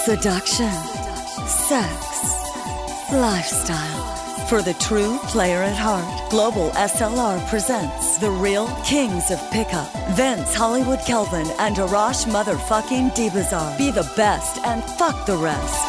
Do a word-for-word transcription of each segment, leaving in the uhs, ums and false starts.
seduction, sex, lifestyle. For the true player at heart, Global S L R presents The Real Kings of Pickup. Vince Hollywood Kelvin and Arash Motherfucking D-Bazar. Be the best and fuck the rest.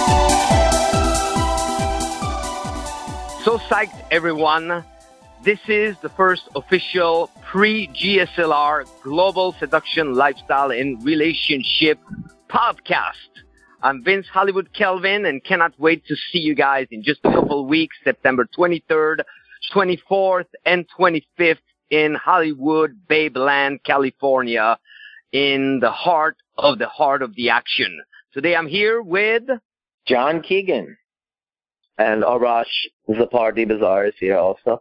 So psyched, everyone. This is the first official pre-G S L R Global Seduction Lifestyle and Relationship podcast. I'm Vince Hollywood Kelvin and cannot wait to see you guys in just a couple of weeks, September twenty-third, twenty-fourth, and twenty-fifth in Hollywood, Babeland, California, in the heart of the heart of the action. Today I'm here with John Keegan. And Arash Zafar D-Bazar is here also.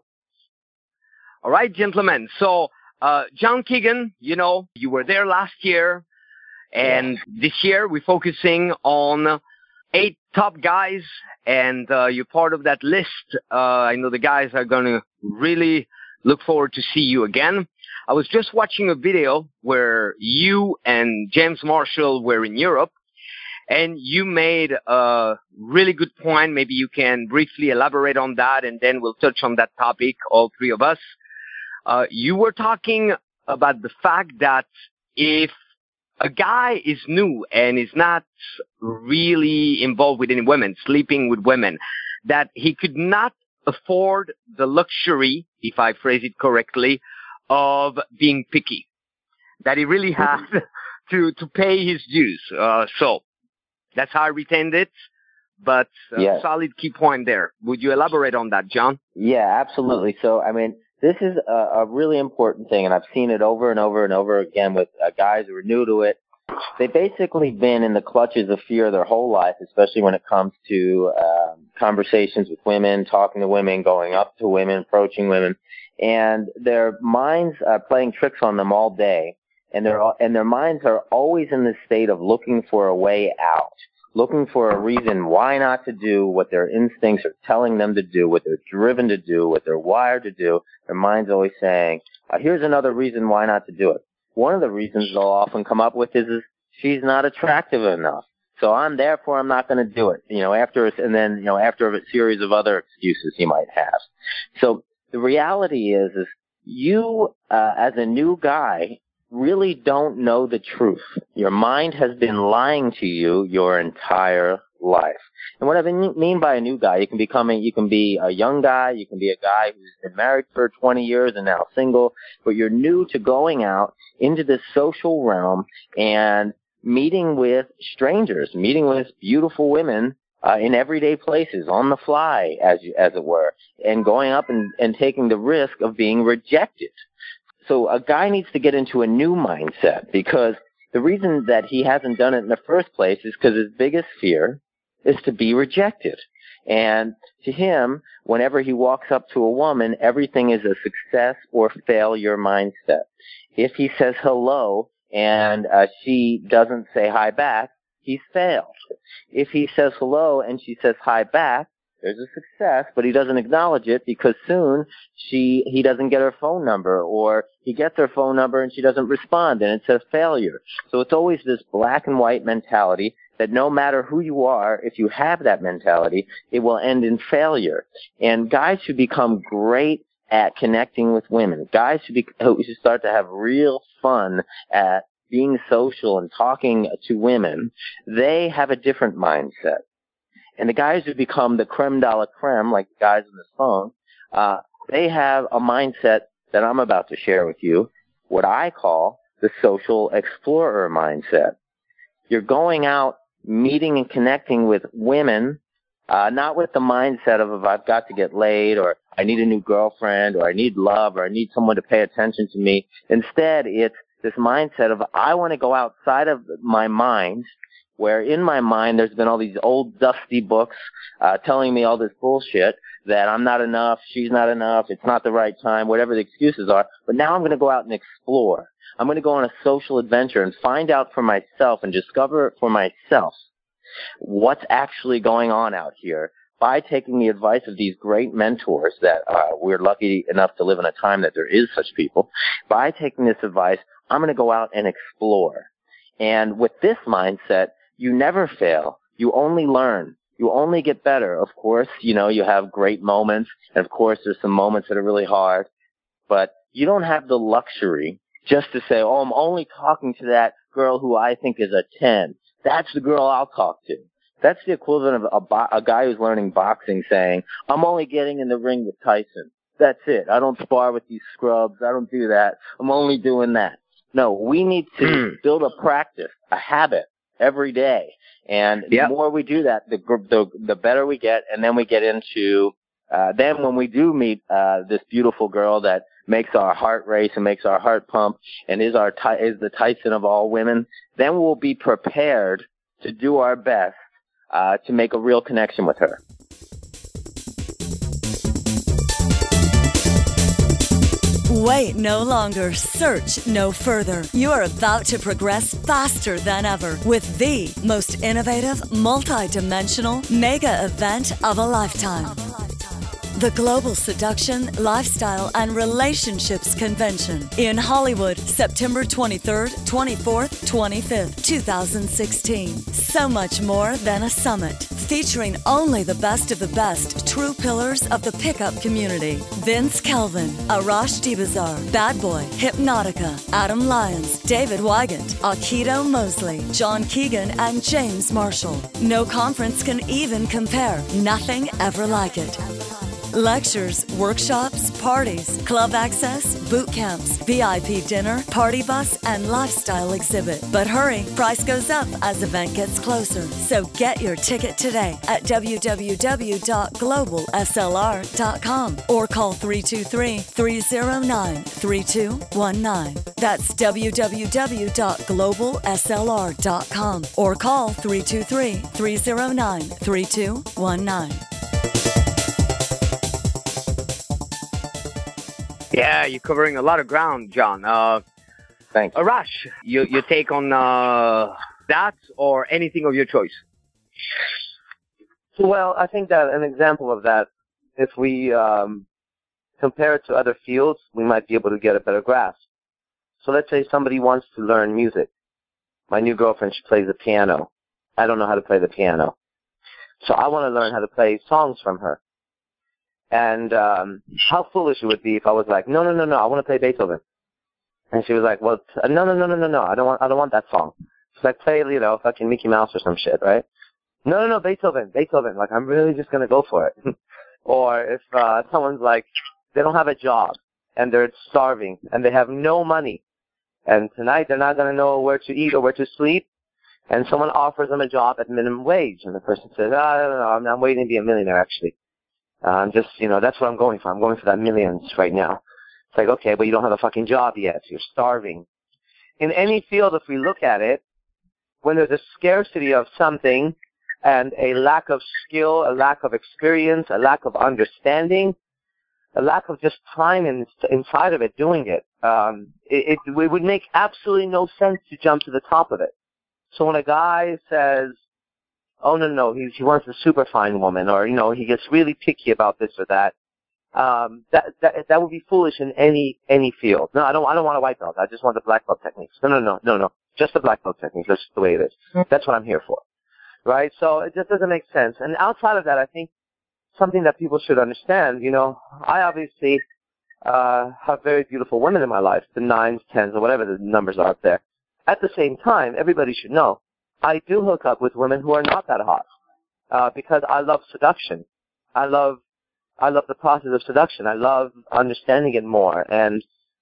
All right, gentlemen. So, uh, John Keegan, you know, you were there last year. And this year, we're focusing on eight top guys, and uh, you're part of that list. Uh, I know the guys are going to really look forward to see you again. I was just watching a video where you and James Marshall were in Europe, and you made a really good point. Maybe you can briefly elaborate on that, and then we'll touch on that topic, all three of us. Uh, you were talking about the fact that if a guy is new and is not really involved with any women, sleeping with women, that he could not afford the luxury, if I phrase it correctly, of being picky. That he really has to, to pay his dues. Uh, so that's how I retained it. But uh, yes. Solid key point there. Would you elaborate on that, John? Yeah, absolutely. So, I mean, this is a, a really important thing, and I've seen it over and over and over again with uh, guys who are new to it. They've basically been in the clutches of fear their whole life, especially when it comes to um, conversations with women, talking to women, going up to women, approaching women, and their minds are playing tricks on them all day, and their and their minds are always in this state of looking for a way out, looking for a reason why not to do what their instincts are telling them to do, what they're driven to do, what they're wired to do. Their mind's always saying, uh, here's another reason why not to do it. One of the reasons they'll often come up with is, is she's not attractive enough. So I'm therefore I'm not going to do it. You know, after and then, you know, after a series of other excuses he might have. So the reality is, is you, uh, as a new guy, really don't know the truth. Your mind has been lying to you your entire life. And what I mean by a new guy, you can become a, you can be a young guy, you can be a guy who's been married for twenty years and now single, but you're new to going out into this social realm and meeting with strangers, meeting with beautiful women uh, in everyday places, on the fly, as you, as it were, and going up and, and taking the risk of being rejected. So a guy needs to get into a new mindset, because the reason that he hasn't done it in the first place is because his biggest fear is to be rejected. And to him, whenever he walks up to a woman, everything is a success or failure mindset. If he says hello and uh, she doesn't say hi back, he's failed. If he says hello and she says hi back, there's a success, but he doesn't acknowledge it because soon she he doesn't get her phone number, or he gets her phone number and she doesn't respond, and it's a failure. So it's always this black and white mentality that no matter who you are, if you have that mentality, it will end in failure. And guys should become great at connecting with women. Guys should, be, should start to have real fun at being social and talking to women. They have a different mindset. And the guys who become the creme de la creme, like the guys on this phone, uh, they have a mindset that I'm about to share with you, what I call the social explorer mindset. You're going out, meeting and connecting with women, uh, not with the mindset of, if I've got to get laid, or I need a new girlfriend, or I need love, or I need someone to pay attention to me. Instead, it's this mindset of, I want to go outside of my mind, where in my mind there's been all these old dusty books uh, telling me all this bullshit that I'm not enough, she's not enough, it's not the right time, whatever the excuses are. But now I'm going to go out and explore. I'm going to go on a social adventure and find out for myself and discover for myself what's actually going on out here by taking the advice of these great mentors that uh, we're lucky enough to live in a time that there is such people. By taking this advice, I'm going to go out and explore. And with this mindset, you never fail. You only learn. You only get better. Of course, you know, you have great moments. And of course, there's some moments that are really hard. But you don't have the luxury just to say, oh, I'm only talking to that girl who I think is a ten. That's the girl I'll talk to. That's the equivalent of a, bo- a guy who's learning boxing saying, I'm only getting in the ring with Tyson. That's it. I don't spar with these scrubs. I don't do that. I'm only doing that. No, we need to mm. build a practice, a habit every day. And yep. the more we do that, the, the the better we get. And then we get into, uh, then when we do meet uh, this beautiful girl that makes our heart race and makes our heart pump and is our is the Tyson of all women, then we'll be prepared to do our best uh, to make a real connection with her. Wait no longer. Search no further. You are about to progress faster than ever with the most innovative, multi-dimensional mega event of a lifetime. The Global Seduction, Lifestyle, and Relationships Convention in Hollywood, September twenty-third, twenty-fourth, twenty-fifth, twenty sixteen. So much more than a summit, featuring only the best of the best true pillars of the pickup community. Vince Kelvin, Arash Dibazar, Bad Boy, Hypnotica, Adam Lyons, David Wygant, Akito Mosley, John Keegan, and James Marshall. No conference can even compare. Nothing ever like it. Lectures, workshops, parties, club access, boot camps, V I P dinner, party bus, and lifestyle exhibit. But hurry, price goes up as event gets closer. So get your ticket today at w w w dot global s l r dot com or call three two three, three zero nine, three two one nine. That's w w w dot global s l r dot com or call three two three, three zero nine, three two one nine. Yeah, you're covering a lot of ground, John. Uh, Thanks. Arash, you, your take on uh, that or anything of your choice? Well, I think that an example of that, if we um, compare it to other fields, we might be able to get a better grasp. So let's say somebody wants to learn music. My new girlfriend, she plays the piano. I don't know how to play the piano. So I want to learn how to play songs from her. And um, how foolish it would be if I was like, no, no, no, no, I want to play Beethoven. And she was like, well, t- no, no, no, no, no, no, I don't want, I don't want that song. She's like, play, you know, fucking Mickey Mouse or some shit, right? No, no, no, Beethoven, Beethoven. Like, I'm really just gonna go for it. Or if uh, someone's like, they don't have a job and they're starving and they have no money, and tonight they're not gonna know where to eat or where to sleep, and someone offers them a job at minimum wage, and the person says, oh, I don't know, I'm, I'm waiting to be a millionaire actually. Uh, I'm just, you know, that's what I'm going for. I'm going for that millions right now. It's like, okay, but you don't have a fucking job yet. You're starving. In any field, if we look at it, when there's a scarcity of something and a lack of skill, a lack of experience, a lack of understanding, a lack of just time in, inside of it doing it, um, it, it, it would make absolutely no sense to jump to the top of it. So when a guy says, oh, no, no, he, he wants a super fine woman, or, you know, he gets really picky about this or that. Um, that, that, that would be foolish in any, any field. No, I don't, I don't want a white belt. I just want the black belt techniques. No, no, no, no, no. Just the black belt techniques. That's the way it is. That's what I'm here for. Right? So it just doesn't make sense. And outside of that, I think something that people should understand, you know, I obviously, uh, have very beautiful women in my life, the nines, tens, or whatever the numbers are up there. At the same time, everybody should know, I do hook up with women who are not that hot, uh, because I love seduction. I love, I love the process of seduction. I love understanding it more. And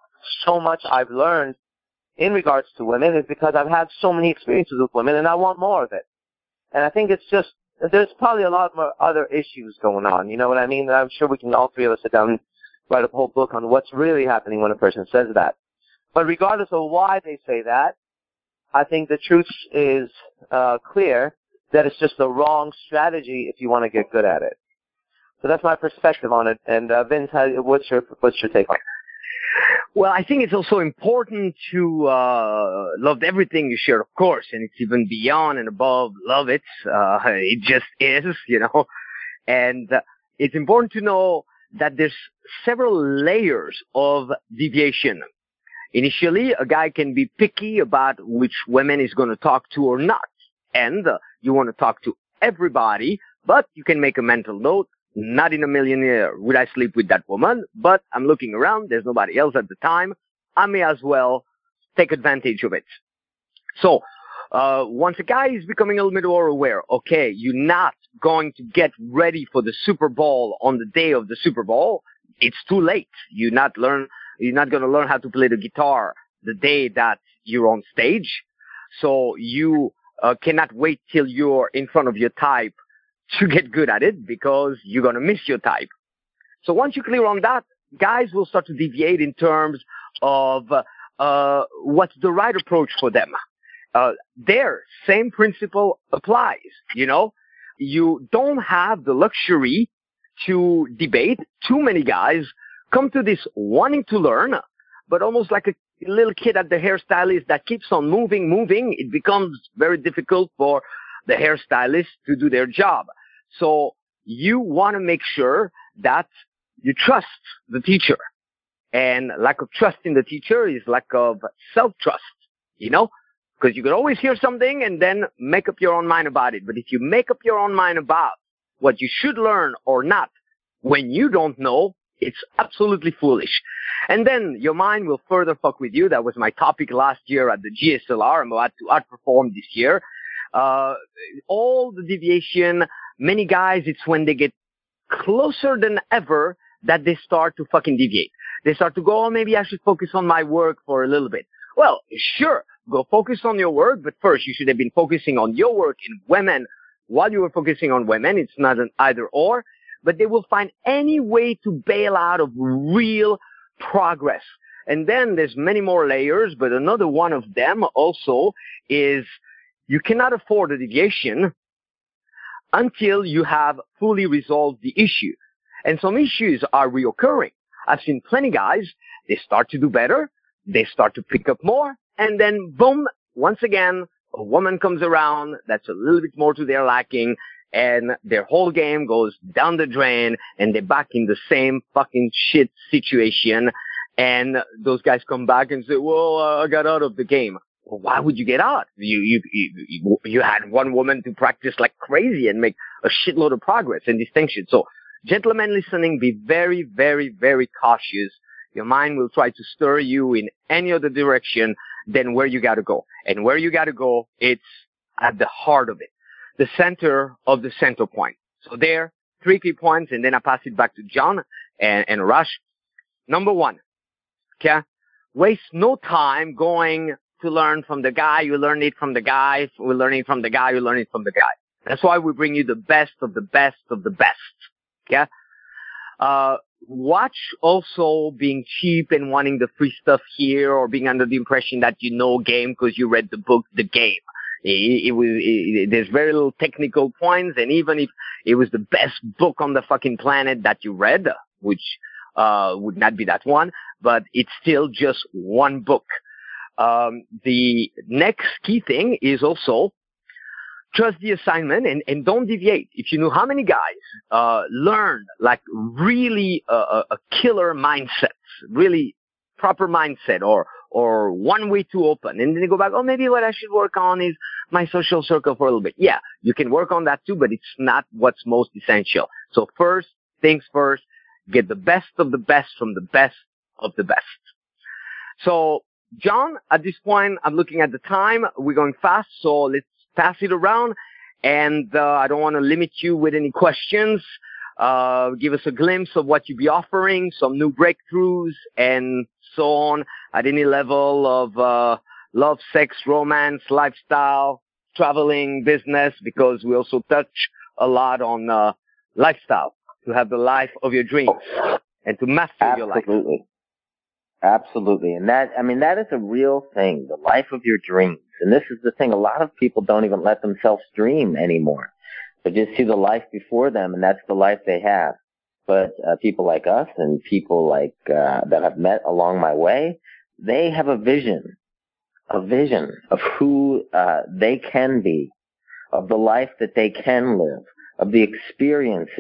so much I've learned in regards to women is because I've had so many experiences with women, and I want more of it. And I think it's just, there's probably a lot more other issues going on. You know what I mean? I'm sure we can all three of us sit down and write a whole book on what's really happening when a person says that. But regardless of why they say that, I think the truth is uh, clear that it's just the wrong strategy if you want to get good at it. So that's my perspective on it. And uh, Vince, how, what's your what's your take on it? Well, I think it's also important to uh, love everything you share, of course, and it's even beyond and above love it. Uh, it just is, you know. And uh, it's important to know that there's several layers of deviation. Initially, a guy can be picky about which women he's going to talk to or not. and uh, you want to talk to everybody, but you can make a mental note, not in a million years would I sleep with that woman, but I'm looking around, there's nobody else at the time, I may as well take advantage of it. So, uh, once a guy is becoming a little bit more aware, okay, you're not going to get ready for the Super Bowl on the day of the Super Bowl, it's too late. You're not learn, you're not going to learn how to play the guitar the day that you're on stage. So you uh, cannot wait till you're in front of your type to get good at it because you're going to miss your type. So once you're clear on that, guys will start to deviate in terms of uh, what's the right approach for them. Uh, their same principle applies, you know. You don't have the luxury to debate. Too many guys come to this wanting to learn, but almost like a little kid at the hairstylist that keeps on moving, moving. It becomes very difficult for the hairstylist to do their job. So you want to make sure that you trust the teacher. And lack of trust in the teacher is lack of self-trust, you know, because you could always hear something and then make up your own mind about it. But if you make up your own mind about what you should learn or not when you don't know, it's absolutely foolish. And then your mind will further fuck with you. That was my topic last year at the G S L R. I'm about to outperform this year. Uh, all the deviation, many guys, it's when they get closer than ever that they start to fucking deviate. They start to go, oh, maybe I should focus on my work for a little bit. Well, sure, go focus on your work, but first you should have been focusing on your work in women while you were focusing on women. It's not an either or, but they will find any way to bail out of real progress. And then there's many more layers, but another one of them also is you cannot afford a deviation until you have fully resolved the issue. And some issues are reoccurring. I've seen plenty of guys, they start to do better, they start to pick up more, and then boom, once again, a woman comes around that's a little bit more to their liking, and their whole game goes down the drain, and they're back in the same fucking shit situation, and those guys come back and say, well, uh, I got out of the game. Well, why would you get out? You, you, you, you had one woman to practice like crazy and make a shitload of progress and distinction. So, gentlemen listening, be very, very, very cautious. Your mind will try to stir you in any other direction than where you got to go. And where you got to go, it's at the heart of it, the center of the center point. So there, three key points, and then I pass it back to John and, and Rush. Number one, okay, waste no time going to learn from the guy. You learn it from the guy. We're learning from the guy. You learn it from the guy. That's why we bring you the best of the best of the best. Okay? Uh, watch also being cheap and wanting the free stuff here or being under the impression that you know game because you read the book, The Game. It, it was, it, there's very little technical points, and even if it was the best book on the fucking planet that you read, which, uh, would not be that one, but it's still just one book. Um, the next key thing is also trust the assignment and, and don't deviate. If you know how many guys uh, learn like really uh, a killer mindset, really proper mindset, or or one way to open, and then they go back, oh, maybe what I should work on is my social circle for a little bit. Yeah, you can work on that too, but it's not what's most essential. So first things first, get the best of the best from the best of the best. So, John, at this point, I'm looking at the time. We're going fast, so let's pass it around, and uh, I don't want to limit you with any questions. Uh, give us a glimpse of what you'll be offering, some new breakthroughs, and so on at any level of uh, love, sex, romance, lifestyle, traveling, business, because we also touch a lot on uh, lifestyle, to have the life of your dreams and to master Absolutely. your life. Absolutely. Absolutely. And that, I mean, that is a real thing, the life of your dreams. And this is the thing, a lot of people don't even let themselves dream anymore. They just see the life before them, and that's the life they have. But uh, people like us and people like uh, that I've met along my way, they have a vision, a vision of who uh, they can be, of the life that they can live, of the experiences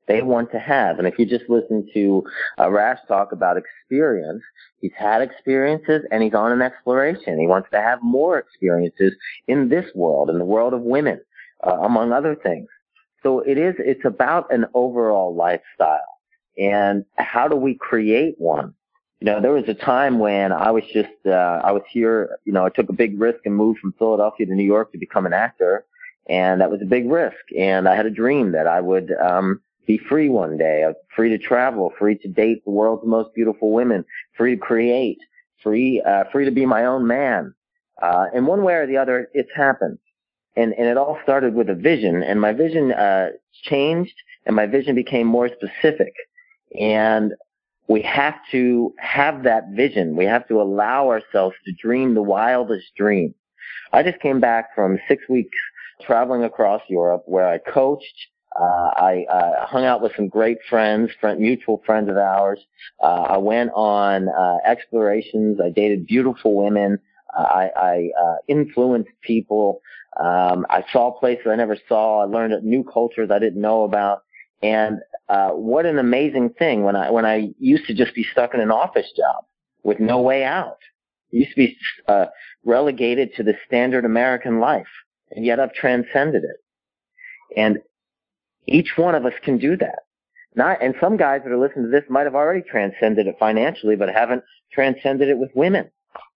they want to have. And if you just listen to uh, Rash talk about experience, he's had experiences and he's on an exploration. He wants to have more experiences in this world, in the world of women, uh, among other things. So it is, it's about an overall lifestyle. And how do we create one? You know, there was a time when I was just, uh, I was here, you know, I took a big risk and moved from Philadelphia to New York to become an actor. And that was a big risk. And I had a dream that I would, um, be free one day, free to travel, free to date the world's most beautiful women, free to create, free, uh, free to be my own man. Uh, and one way or the other, it's happened. And, and it all started with a vision, and my vision, uh, changed, and my vision became more specific. And we have to have that vision. We have to allow ourselves to dream the wildest dream. I just came back from six weeks traveling across Europe where I coached. Uh, I uh, hung out with some great friends, friend, mutual friends of ours. Uh, I went on uh, explorations. I dated beautiful women. Uh, I, I uh, influenced people. Um, I saw places I never saw. I learned new cultures I didn't know about. And uh, what an amazing thing when I when I used to just be stuck in an office job with no way out. I used to be uh, relegated to the standard American life, and yet I've transcended it. And each one of us can do that. Not, and some guys that are listening to this might have already transcended it financially, but haven't transcended it with women.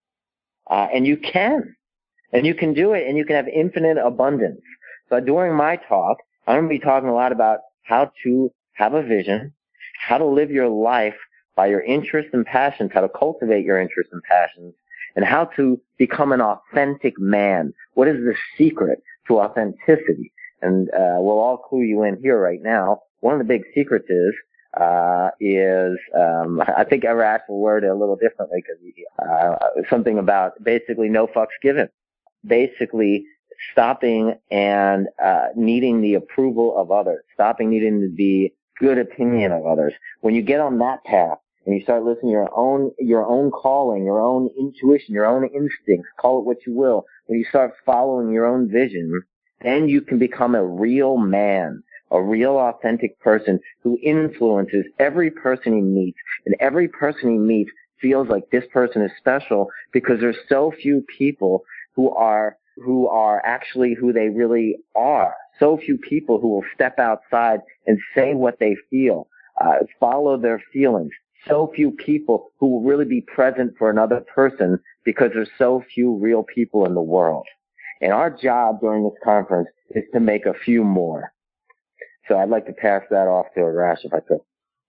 Uh, and you can. And you can do it, and you can have infinite abundance. So during my talk, I'm going to be talking a lot about how to have a vision, how to live your life by your interests and passions, how to cultivate your interests and passions, and how to become an authentic man. What is the secret to authenticity? And uh, we'll all clue you in here right now. One of the big secrets is, uh, is um, I think Arash will word it a little differently because uh, something about basically no fucks given. Basically stopping and uh, needing the approval of others, stopping needing to be good opinion of others. When you get on that path and you start listening to your own, your own calling, your own intuition, your own instincts, call it what you will, when you start following your own vision, then you can become a real man, a real authentic person who influences every person he meets, and every person he meets feels like this person is special because there's so few people who are who are actually who they really are. So few people who will step outside and say what they feel, uh, follow their feelings. So few people who will really be present for another person because there's so few real people in the world. And our job during this conference is to make a few more. So I'd like to pass that off to Arash if I could.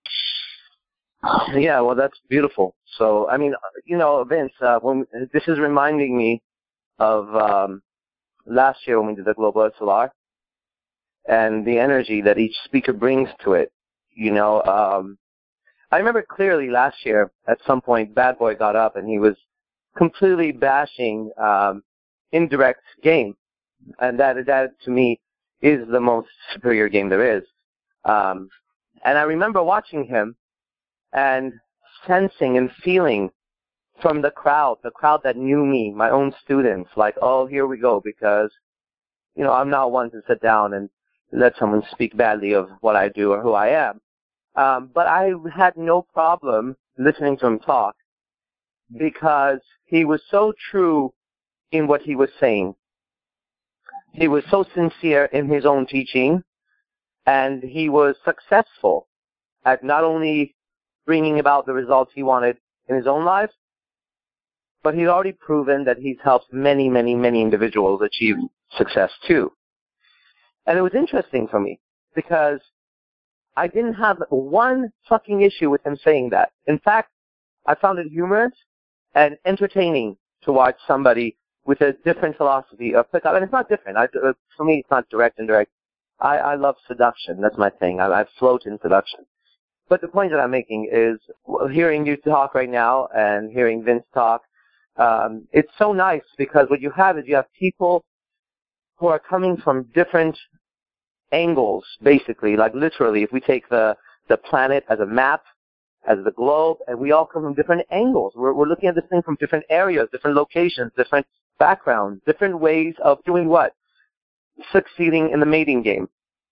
Yeah, well, that's beautiful. So, I mean, you know, Vince, uh, when, this is reminding me of um, last year when we did the Global S L R and the energy that each speaker brings to it. You know, um, I remember clearly last year at some point Bad Boy got up and he was completely bashing um, indirect game. And that, that to me is the most superior game there is. Um, and I remember watching him and sensing and feeling from the crowd, the crowd that knew me, my own students, like, oh, here we go, because, you know, I'm not one to sit down and let someone speak badly of what I do or who I am. Um, but I had no problem listening to him talk because he was so true in what he was saying. He was so sincere in his own teaching, and he was successful at not only bringing about the results he wanted in his own life, but he's already proven that he's helped many, many, many individuals achieve success too. And it was interesting for me because I didn't have one fucking issue with him saying that. In fact, I found it humorous and entertaining to watch somebody with a different philosophy of pickup. And it's not different. I, for me, it's not direct and direct. I, I love seduction. That's my thing. I, I float in seduction. But the point that I'm making is hearing you talk right now and hearing Vince talk, um, it's so nice because what you have is you have people who are coming from different angles, basically, like literally, if we take the, the planet as a map, as the globe, and we all come from different angles. We're, we're looking at this thing from different areas, different locations, different backgrounds, different ways of doing what? Succeeding in the mating game.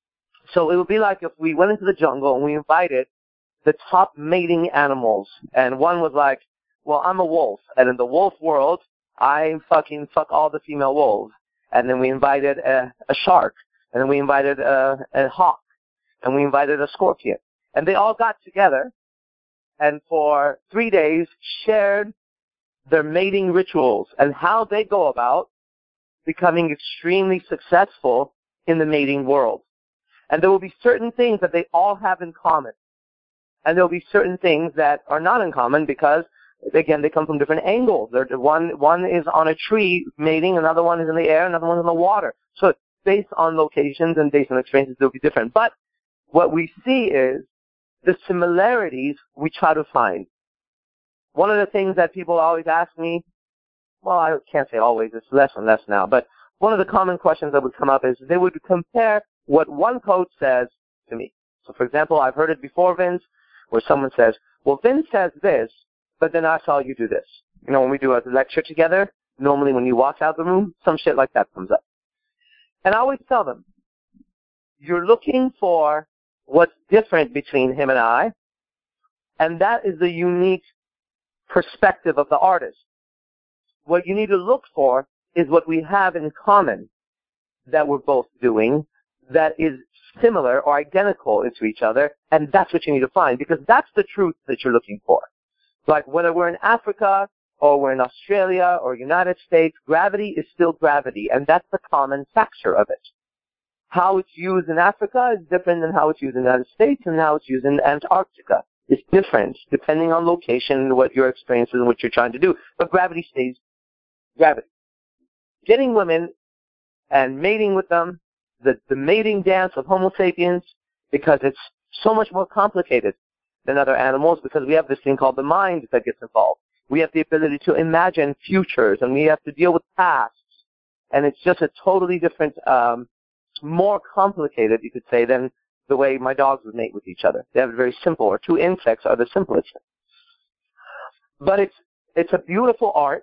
So it would be like if we went into the jungle and we invited the top mating animals, and one was like, well, I'm a wolf, and in the wolf world, I fucking fuck all the female wolves. And then we invited a, a shark, and then we invited a, a hawk, and we invited a scorpion. And they all got together, and for three days shared their mating rituals and how they go about becoming extremely successful in the mating world. And there will be certain things that they all have in common. And there will be certain things that are not in common because, again, they come from different angles. They're, one, one is on a tree mating, another one is in the air, another one is in the water. So based on locations and based on experiences, they'll be different. But what we see is the similarities we try to find. One of the things that people always ask me, well, I can't say always, it's less and less now, but one of the common questions that would come up is they would compare what one coach says to me. So, for example, I've heard it before, Vince, where someone says, well, Vince says this, but then I saw you do this. You know, when we do a lecture together, normally when you walk out the room, some shit like that comes up. And I always tell them, you're looking for what's different between him and I, and that is the unique perspective of the artist. What you need to look for is what we have in common that we're both doing that is similar or identical to each other, and that's what you need to find, because that's the truth that you're looking for. Like whether we're in Africa or we're in Australia or United States, gravity is still gravity, and that's the common factor of it. How it's used in Africa is different than how it's used in the United States, and how it's used in Antarctica. It's different depending on location and what your experience is and what you're trying to do. But gravity stays gravity. Getting women and mating with them, the, the mating dance of Homo sapiens, because it's so much more complicated than other animals, because we have this thing called the mind that gets involved. We have the ability to imagine futures, and we have to deal with pasts. And it's just a totally different, um, more complicated, you could say, than the way my dogs would mate with each other. They have it very simple, or two insects are the simplest. But it's it's a beautiful art,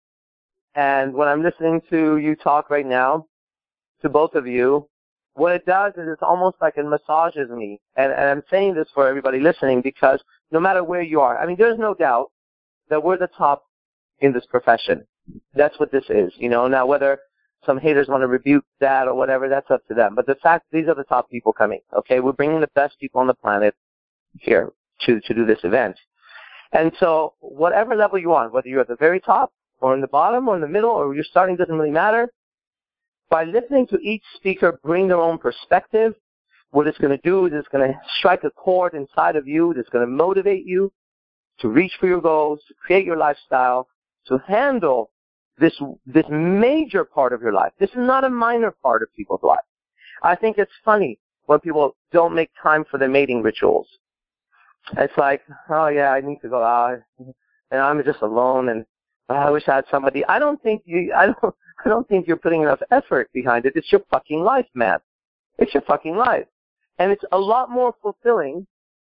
and when I'm listening to you talk right now, to both of you, what it does is it's almost like it massages me. And, and I'm saying this for everybody listening because no matter where you are, I mean, there's no doubt that we're the top in this profession. That's what this is, you know. Now, whether some haters want to rebuke that or whatever, that's up to them. But the fact, these are the top people coming, okay? We're bringing the best people on the planet here to, to do this event. And so whatever level you're on, whether you're at the very top or in the bottom or in the middle or you're starting, doesn't really matter. By listening to each speaker bring their own perspective, what it's going to do is it's going to strike a chord inside of you that's going to motivate you to reach for your goals, to create your lifestyle, to handle this this major part of your life. This is not a minor part of people's life. I think it's funny when people don't make time for their mating rituals. It's like, oh yeah, I need to go out, and I'm just alone, and oh, I wish I had somebody. I don't think you. I don't. I don't think you're putting enough effort behind it. It's your fucking life, man. It's your fucking life, and it's a lot more fulfilling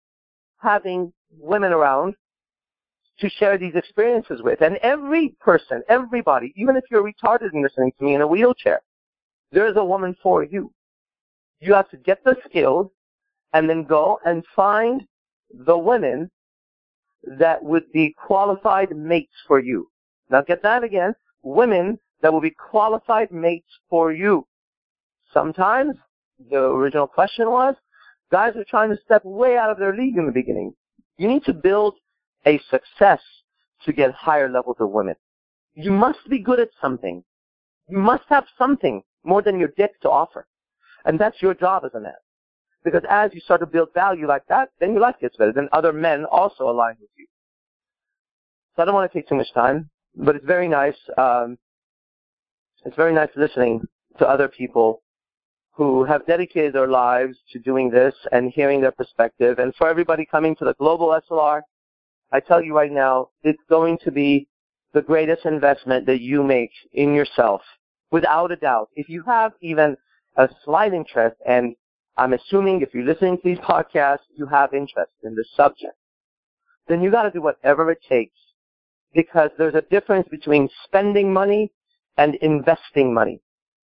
having women around to share these experiences with. And every person, everybody, even if you're retarded and listening to me in a wheelchair, there is a woman for you. You have to get the skills and then go and find the women that would be qualified mates for you. Now get that again. Women that will be qualified mates for you. Sometimes the original question was, guys are trying to step way out of their league in the beginning. You need to build a success to get higher levels of women. You must be good at something. You must have something more than your dick to offer. And that's your job as a man. Because as you start to build value like that, then your life gets better. Then other men also align with you. So I don't want to take too much time, but it's very nice. Um, it's very nice listening to other people who have dedicated their lives to doing this and hearing their perspective. And for everybody coming to the Global S L R, I tell you right now, it's going to be the greatest investment that you make in yourself, without a doubt. If you have even a slight interest, and I'm assuming if you're listening to these podcasts, you have interest in this subject, then you got to do whatever it takes, because there's a difference between spending money and investing money.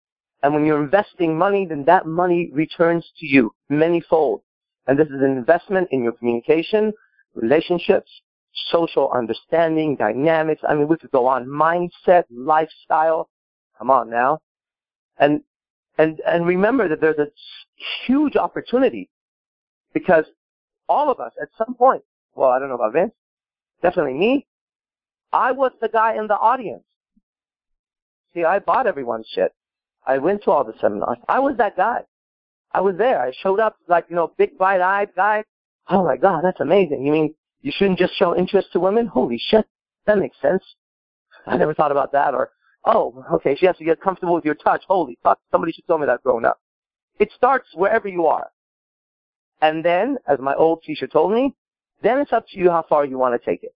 And when you're investing money, then that money returns to you manyfold. And this is an investment in your communication, relationships, social understanding, dynamics. I mean, we could go on. Mindset, lifestyle. Come on now. And, and, and remember that there's a huge opportunity because all of us at some point, well, I don't know about Vince, definitely me, I was the guy in the audience. See, I bought everyone's shit. I went to all the seminars. I was that guy. I was there. I showed up like, you know, big bright-eyed guy. Oh, my God, that's amazing. You mean you shouldn't just show interest to women? Holy shit, that makes sense. I never thought about that. Or, oh, okay, she has to get comfortable with your touch. Holy fuck, somebody should tell me that growing up. It starts wherever you are. And then, as my old teacher told me, then it's up to you how far you want to take it.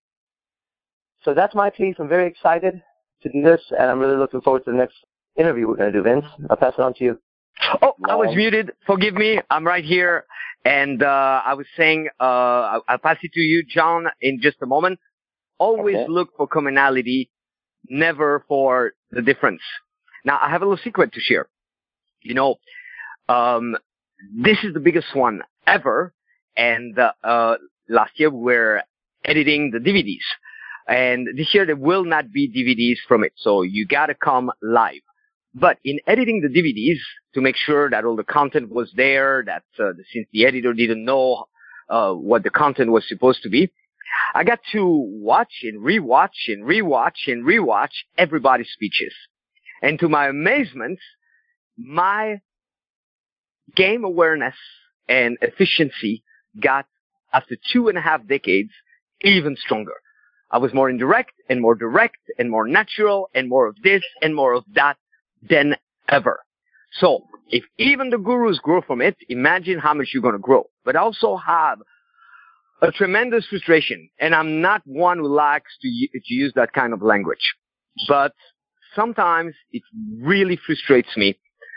So that's my piece. I'm very excited to do this, and I'm really looking forward to the next interview we're going to do, Vince. I'll pass it on to you. Oh, I was muted. Forgive me. I'm right here. And uh, I was saying, uh, I'll, I'll pass it to you, John, in just a moment. Always Okay. look for commonality, never for the difference. Now, I have a little secret to share. You know, um, this is the biggest one ever. And uh, uh, last year we were editing the D V Ds. And this year there will not be D V Ds from it. So you got to come live. But in editing the D V Ds, to make sure that all the content was there, that uh, since the editor didn't know uh, what the content was supposed to be, I got to watch and rewatch and rewatch and rewatch everybody's speeches. And to my amazement, my game awareness and efficiency got, after two and a half decades, even stronger. I was more indirect and more direct and more natural and more of this and more of that than ever. So if even the gurus grow from it, imagine how much you're going to grow. But I also have a tremendous frustration, and I'm not one who likes to, to use that kind of language. But sometimes it really frustrates me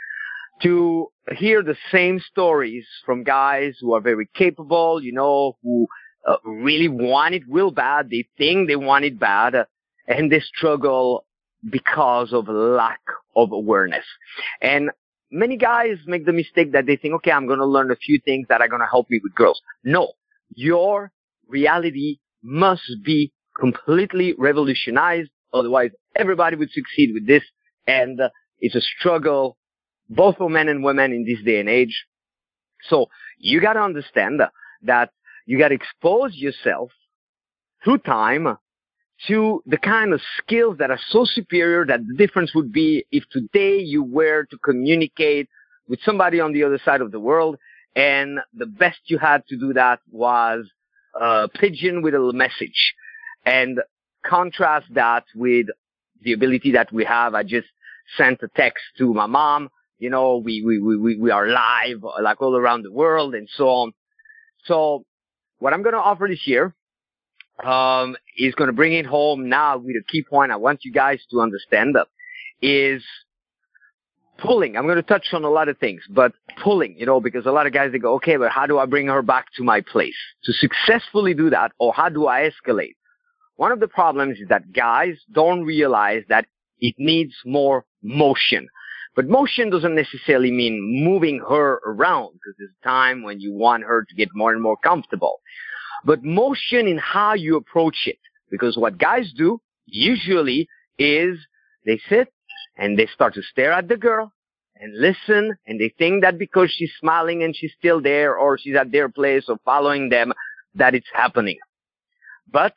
to hear the same stories from guys who are very capable, you know, who uh, really want it real bad. They think they want it bad, uh, and they struggle because of lack of awareness. And many guys make the mistake that they think, okay, I'm going to learn a few things that are going to help me with girls. No, your reality must be completely revolutionized. Otherwise, everybody would succeed with this. And uh, it's a struggle, both for men and women in this day and age. So you got to understand that you got to expose yourself through time to the kind of skills that are so superior that the difference would be if today you were to communicate with somebody on the other side of the world and the best you had to do that was a pigeon with a message. And contrast that with the ability that we have. I just sent a text to my mom. You know, we, we, we, we are live like all around the world and so on. So what I'm going to offer this year um, is going to bring it home now with a key point I want you guys to understand uh, is pulling. I'm going to touch on a lot of things, but pulling, you know, because a lot of guys, they go, okay, but how do I bring her back to my place? To successfully do that, or how do I escalate? One of the problems is that guys don't realize that it needs more motion. But motion doesn't necessarily mean moving her around, because there's a time when you want her to get more and more comfortable. But motion in how you approach it. Because what guys do usually is they sit and they start to stare at the girl and listen, and they think that because she's smiling and she's still there, or she's at their place or following them, that it's happening. But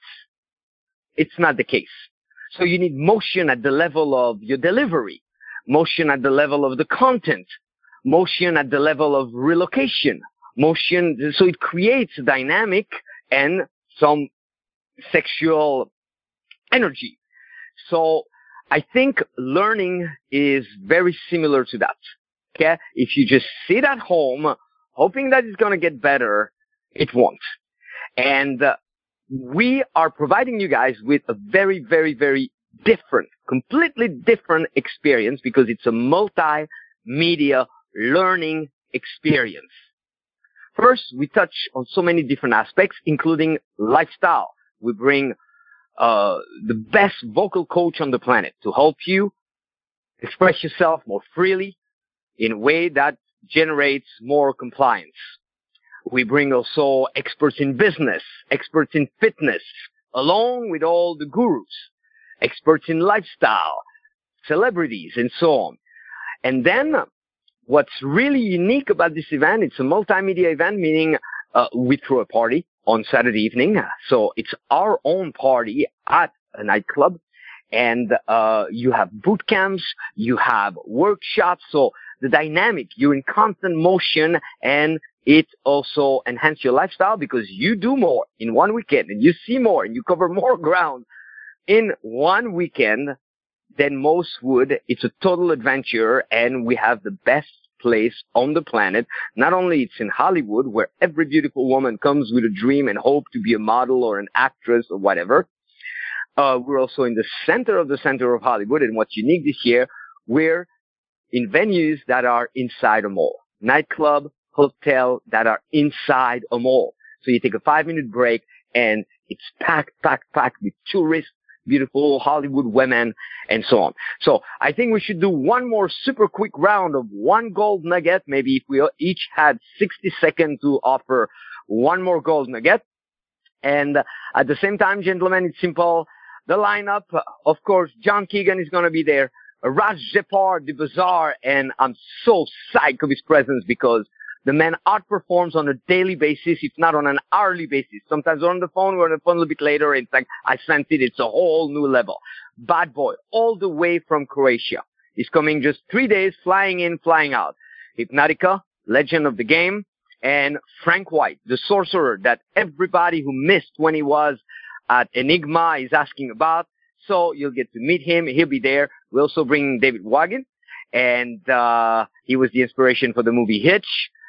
it's not the case. So you need motion at the level of your delivery, motion at the level of the content, motion at the level of relocation, motion. So it creates a dynamic and some sexual energy. So I think learning is very similar to that. Okay? If you just sit at home hoping that it's going to get better, it won't. And uh, we are providing you guys with a very, very, very different, completely different experience, because it's a multimedia learning experience. First, we touch on so many different aspects, including lifestyle. We bring uh the best vocal coach on the planet to help you express yourself more freely in a way that generates more compliance. We bring also experts in business, experts in fitness, along with all the gurus, experts in lifestyle, celebrities, and so on. And then what's really unique about this event, it's a multimedia event, meaning uh, we throw a party on Saturday evening. So it's our own party at a nightclub. And uh you have boot camps, you have workshops. So the dynamic, you're in constant motion, and it also enhances your lifestyle because you do more in one weekend and you see more and you cover more ground in one weekend than most would. It's a total adventure, and we have the best place on the planet. Not only it's in Hollywood, where every beautiful woman comes with a dream and hope to be a model or an actress or whatever. Uh, we're also in the center of the center of Hollywood, and what's unique this year, we're in venues that are inside a mall. Nightclub, hotel that are inside a mall. So you take a five-minute break, and it's packed, packed, packed with tourists, beautiful Hollywood women, and so on. So I think we should do one more super quick round of one gold nugget. Maybe if we each had sixty seconds to offer one more gold nugget. And at the same time, gentlemen, it's simple. The lineup, of course, John Keegan is going to be there. Raj Zepar, the Bazaar, and I'm so psyched of his presence because the man outperforms on a daily basis, if not on an hourly basis. Sometimes we're on the phone, we're on the phone a little bit later. In fact, I sent it. It's a whole new level. Bad boy, all the way from Croatia. He's coming just three days, flying in, flying out. Hypnotica, legend of the game, and Frank White, the sorcerer that everybody who missed when he was at Enigma is asking about. So you'll get to meet him. He'll be there. We also bring David Wagon, and uh he was the inspiration for the movie Hitch.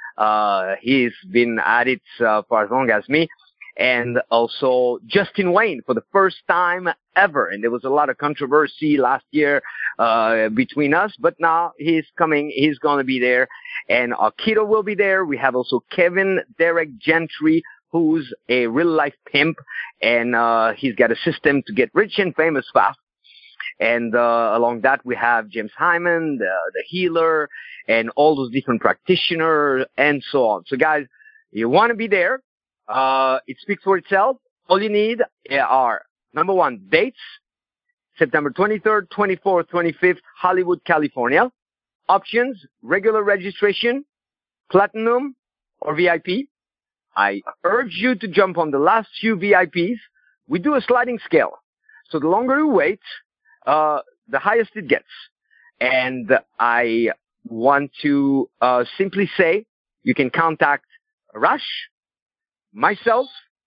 Uh he's been at it uh, for as long as me. And also Justin Wayne for the first time ever. And there was a lot of controversy last year uh between us, but now he's coming. He's going to be there. And Akito will be there. We have also Kevin Derek Gentry, who's a real-life pimp, and uh he's got a system to get rich and famous fast. And uh along that, we have James Hyman, the, the healer, and all those different practitioners, and so on. So, guys, you want to be there. Uh It speaks for itself. All you need are, number one, dates, September twenty-third, twenty-fourth, twenty-fifth, Hollywood, California. Options, regular registration, platinum, or V I P. I urge you to jump on the last few V I Ps. We do a sliding scale. So the longer you wait, uh, the highest it gets. And I want to uh, simply say you can contact Rush, myself,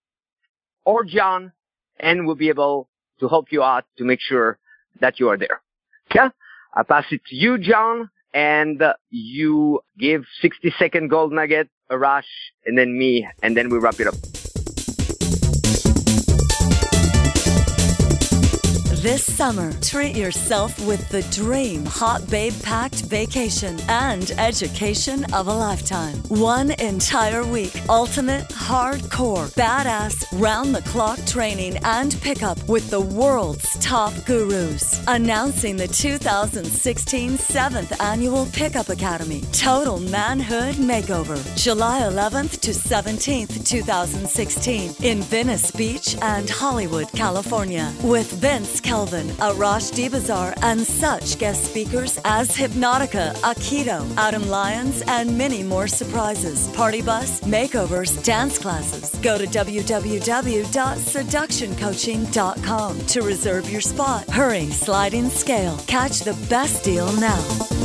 or John, and we'll be able to help you out to make sure that you are there. Okay? I pass it to you, John, and uh, you give sixty second gold nugget, Arash, and then me, and then we wrap it up. This summer, treat yourself with the dream hot babe-packed vacation and education of a lifetime. One entire week, ultimate, hardcore, badass, round-the-clock training and pickup with the world's top gurus. Announcing the two thousand sixteen seventh Annual Pickup Academy, Total Manhood Makeover, July eleventh to seventeenth, twenty sixteen, in Venice Beach and Hollywood, California, with Vince Kelvin, Arash Dibazar, and such guest speakers as Hypnotica, Akito, Adam Lyons, and many more surprises. Party bus, makeovers, dance classes. Go to w w w dot seduction coaching dot com to reserve your spot. Hurry, sliding scale. Catch the best deal now.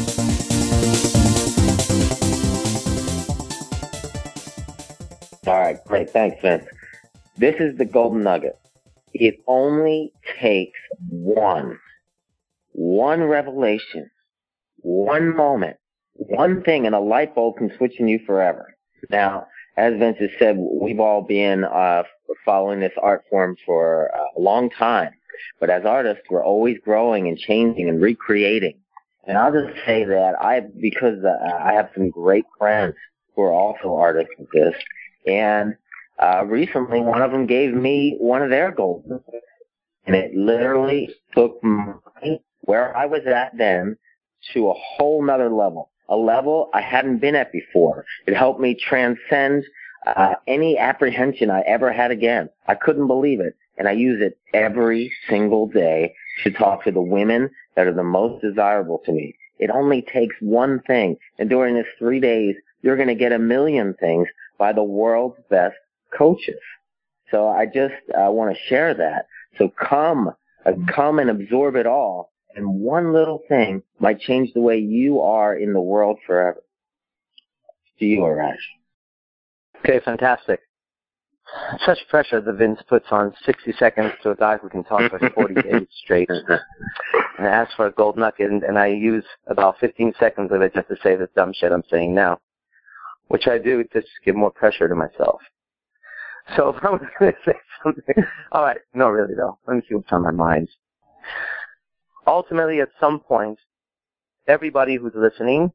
All right, great. Thanks, Vince. This is the golden nugget. It only takes one, one revelation, one moment, one thing, and a light bulb can switch on you forever. Now, as Vince has said, we've all been uh, following this art form for a long time. But as artists, we're always growing and changing and recreating. And I'll just say that I, because uh, I have some great friends who are also artists with this, and Uh, recently, one of them gave me one of their gold, and it literally took my, where I was at then to a whole nother level, a level I hadn't been at before. It helped me transcend uh, any apprehension I ever had again. I couldn't believe it. And I use it every single day to talk to the women that are the most desirable to me. It only takes one thing. And during this three days, you're going to get a million things by the world's best coaches. So I just uh, want to share that. So come, uh, come and absorb it all. And one little thing might change the way you are in the world forever. To you, Arash. Okay, fantastic. Such pressure that Vince puts on sixty seconds to a guy who can talk for forty days straight. And I ask for a gold nugget, and, and I use about fifteen seconds of it just to say this dumb shit I'm saying now, which I do to just give more pressure to myself. So if I was going to say something, all right, no, really though, let me see what's on my mind. Ultimately, at some point, everybody who's listening,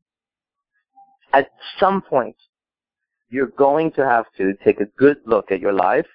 at some point, you're going to have to take a good look at your life,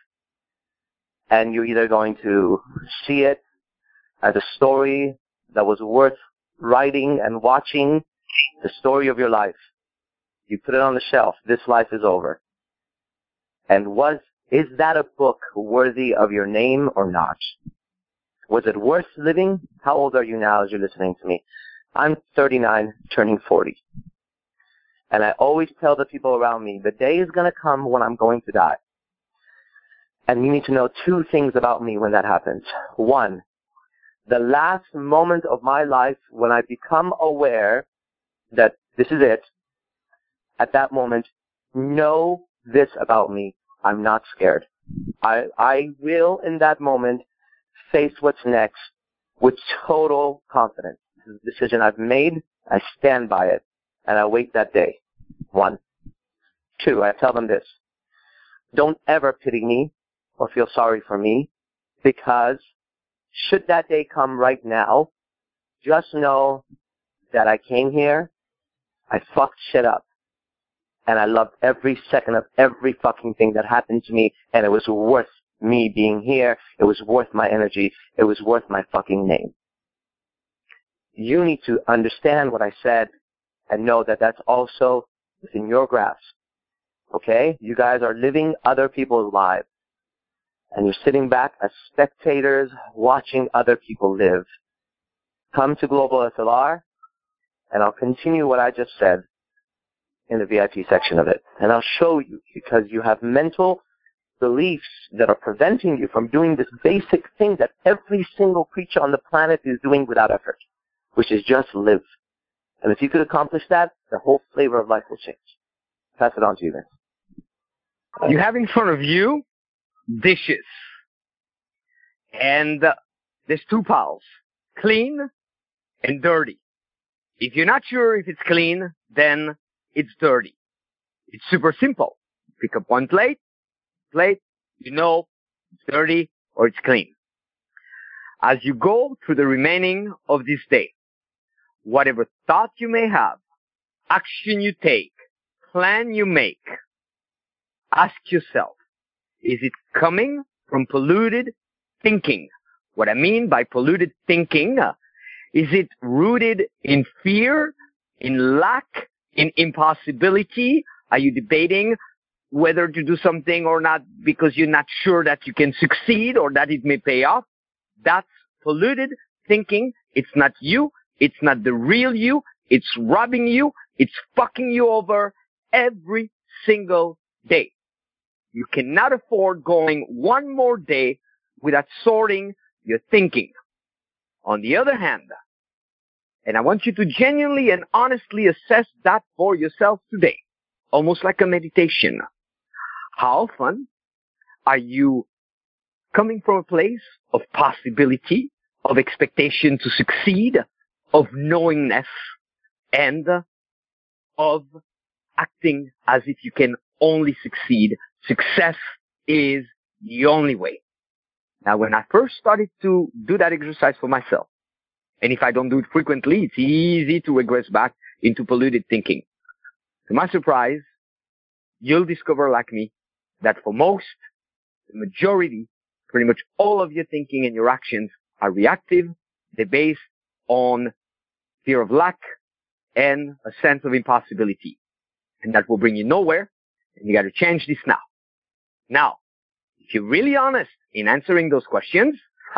and you're either going to see it as a story that was worth writing and watching, the story of your life. You put it on the shelf. This life is over. And was is that a book worthy of your name or not? Was it worth living? How old are you now as you're listening to me? I'm thirty-nine, turning forty. And I always tell the people around me, the day is going to come when I'm going to die. And you need to know two things about me when that happens. One, the last moment of my life when I become aware that this is it, at that moment, know this about me. I'm not scared. I, I will, in that moment, face what's next with total confidence. This is a decision I've made. I stand by it. And I wait that day. One. Two, I tell them this. Don't ever pity me or feel sorry for me, because should that day come right now, just know that I came here, I fucked shit up, and I loved every second of every fucking thing that happened to me, and it was worth me being here. It was worth my energy. It was worth my fucking name. You need to understand what I said and know that that's also within your grasp. Okay? You guys are living other people's lives. And you're sitting back as spectators watching other people live. Come to Global S L R, and I'll continue what I just said in the V I P section of it. And I'll show you, because you have mental beliefs that are preventing you from doing this basic thing that every single creature on the planet is doing without effort, which is just live. And if you could accomplish that, the whole flavor of life will change. Pass it on to you, Vince. You have in front of you dishes. And uh, there's two piles, clean and dirty. If you're not sure if it's clean, then it's dirty. It's super simple. Pick up one plate, plate, you know it's dirty or it's clean. As you go through the remaining of this day, whatever thought you may have, action you take, plan you make, ask yourself, is it coming from polluted thinking? What I mean by polluted thinking, uh, is it rooted in fear, in lack, in impossibility? Are you debating whether to do something or not because you're not sure that you can succeed or that it may pay off? That's polluted thinking. It's not you. It's not the real you. It's robbing you. It's fucking you over every single day. You cannot afford going one more day without sorting your thinking. On the other hand, and I want you to genuinely and honestly assess that for yourself today, almost like a meditation. How often are you coming from a place of possibility, of expectation to succeed, of knowingness, and of acting as if you can only succeed? Success is the only way. Now, when I first started to do that exercise for myself, and if I don't do it frequently, it's easy to regress back into polluted thinking. To my surprise, you'll discover, like me, that for most, the majority, pretty much all of your thinking and your actions are reactive. They're based on fear of lack, and a sense of impossibility. And that will bring you nowhere, and you got to change this now. Now, if you're really honest in answering those questions,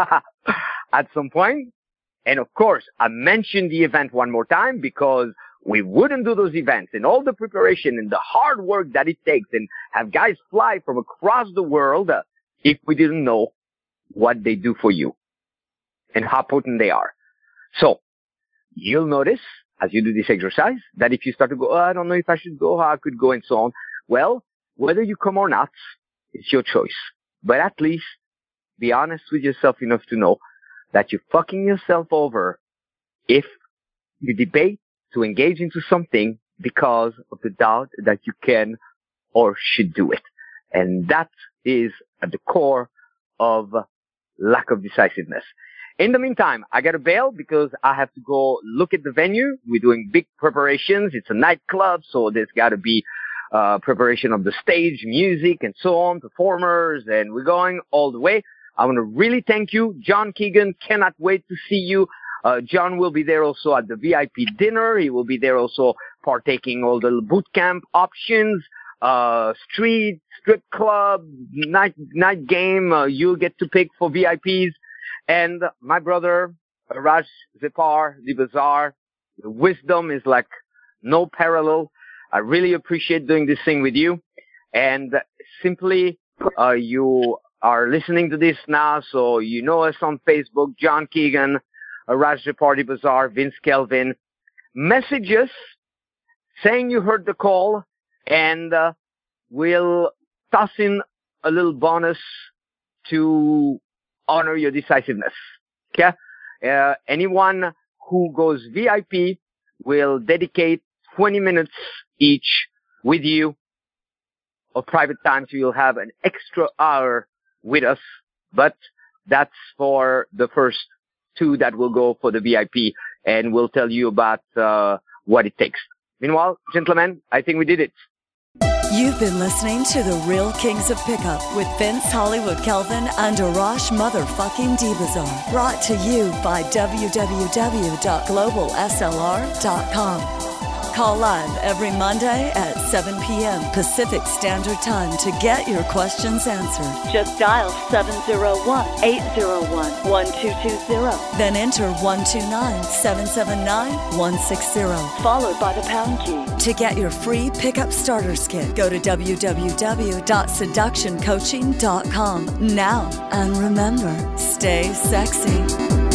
at some point, and of course, I mentioned the event one more time because we wouldn't do those events and all the preparation and the hard work that it takes and have guys fly from across the world uh, if we didn't know what they do for you and how potent they are. So you'll notice as you do this exercise that if you start to go, oh, I don't know if I should go, how I could go and so on. Well, whether you come or not, it's your choice. But at least be honest with yourself enough to know that you're fucking yourself over if you debate to engage into something because of the doubt that you can or should do it. And that is at the core of lack of decisiveness. In the meantime, I got to bail because I have to go look at the venue. We're doing big preparations. It's a nightclub, so there's got to be uh preparation of the stage, music, and so on, performers, and we're going all the way. I want to really thank you. John Keegan, cannot wait to see you. Uh, John will be there also at the V I P dinner. He will be there also partaking all the boot camp options, uh, street, strip club, night, night game. Uh, you'll get to pick for V I Ps. And my brother, Raj Zipar, the Bazaar, the wisdom is like no parallel. I really appreciate doing this thing with you. And simply, uh, you are listening to this now, so you know us on Facebook, John Keegan, uh, Raj Party Bazaar, Vince Kelvin. Message us saying you heard the call, and uh, we'll toss in a little bonus to honor your decisiveness. Okay? Uh, anyone who goes V I P will dedicate twenty minutes each with you of private time, so you'll have an extra hour with us, but that's for the first two that will go for the V I P, and we'll tell you about uh, what it takes. Meanwhile, gentlemen, I think we did it. You've been listening to The Real Kings of Pickup with Vince Hollywood Kelvin and Arash Motherfucking D-Bazaar. Brought to you by w w w dot global s l r dot com. Call live every Monday at seven p.m. Pacific Standard Time to get your questions answered. Just dial seven zero one, eight zero one, one two two zero. Then enter one two nine, seven seven nine, one six zero, followed by the pound key. To get your free pickup starter kit, go to w w w dot seduction coaching dot com now. And remember, stay sexy.